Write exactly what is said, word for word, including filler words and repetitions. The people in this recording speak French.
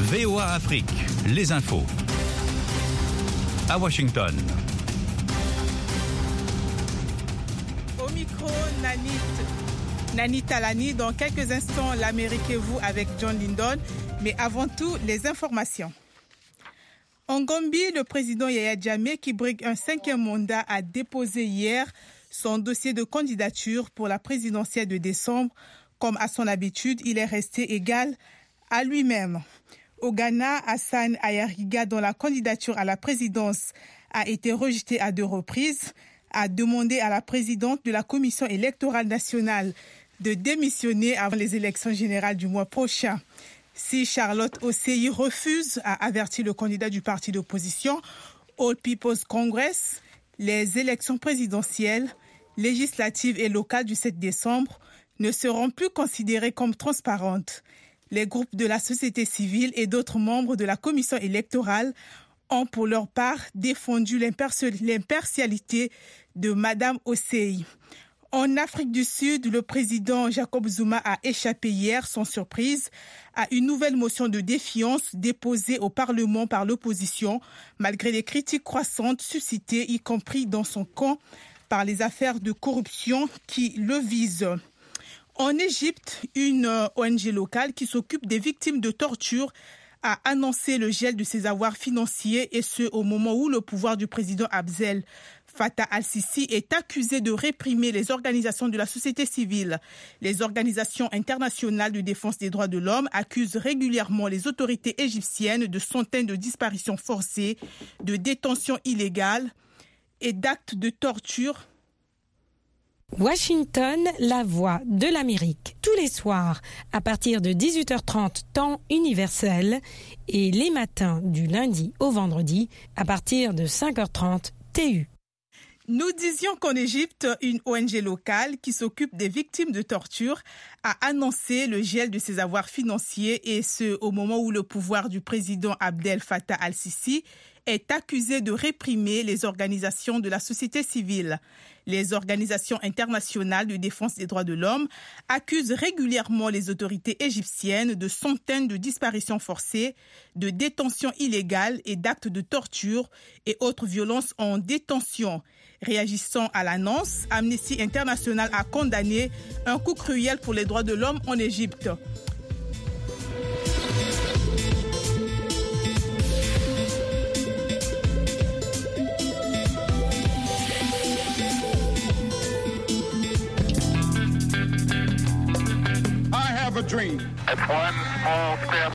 V O A Afrique, les infos. À Washington. Au micro, Nanit, Nanit Talani. Dans quelques instants, l'Amérique et vous avec John Lindon. Mais avant tout, les informations. En Gambie, le président Yaya Jammeh, qui brigue un cinquième mandat, a déposé hier son dossier de candidature pour la présidentielle de décembre. Comme à son habitude, il est resté égal à lui-même. Au Ghana, Hassan Ayariga, dont la candidature à la présidence a été rejetée à deux reprises, a demandé à la présidente de la Commission électorale nationale de démissionner avant les élections générales du mois prochain. Si Charlotte Osei refuse, a averti le candidat du parti d'opposition, All People's Congress, les élections présidentielles, législatives et locales du sept décembre ne seront plus considérées comme transparentes. Les groupes de la société civile et d'autres membres de la commission électorale ont pour leur part défendu l'impartialité de Mme Osei. En Afrique du Sud, le président Jacob Zuma a échappé hier, sans surprise, à une nouvelle motion de défiance déposée au Parlement par l'opposition, malgré les critiques croissantes suscitées, y compris dans son camp, par les affaires de corruption qui le visent. En Égypte, une O N G locale qui s'occupe des victimes de torture a annoncé le gel de ses avoirs financiers, et ce au moment où le pouvoir du président Abdel Fattah al-Sisi est accusé de réprimer les organisations de la société civile. Les organisations internationales de défense des droits de l'homme accusent régulièrement les autorités égyptiennes de centaines de disparitions forcées, de détentions illégales et d'actes de torture. Washington, la voix de l'Amérique, tous les soirs à partir de dix-huit heures trente temps universel et les matins du lundi au vendredi à partir de cinq heures trente T U. Nous disions qu'en Égypte, une O N G locale qui s'occupe des victimes de torture a annoncé le gel de ses avoirs financiers, et ce au moment où le pouvoir du président Abdel Fattah al-Sisi est accusé de réprimer les organisations de la société civile. Les organisations internationales de défense des droits de l'homme accusent régulièrement les autorités égyptiennes de centaines de disparitions forcées, de détentions illégales et d'actes de torture et autres violences en détention. Réagissant à l'annonce, Amnesty International a condamné un coup cruel pour les droits de l'homme en Égypte. Dream. It's one small step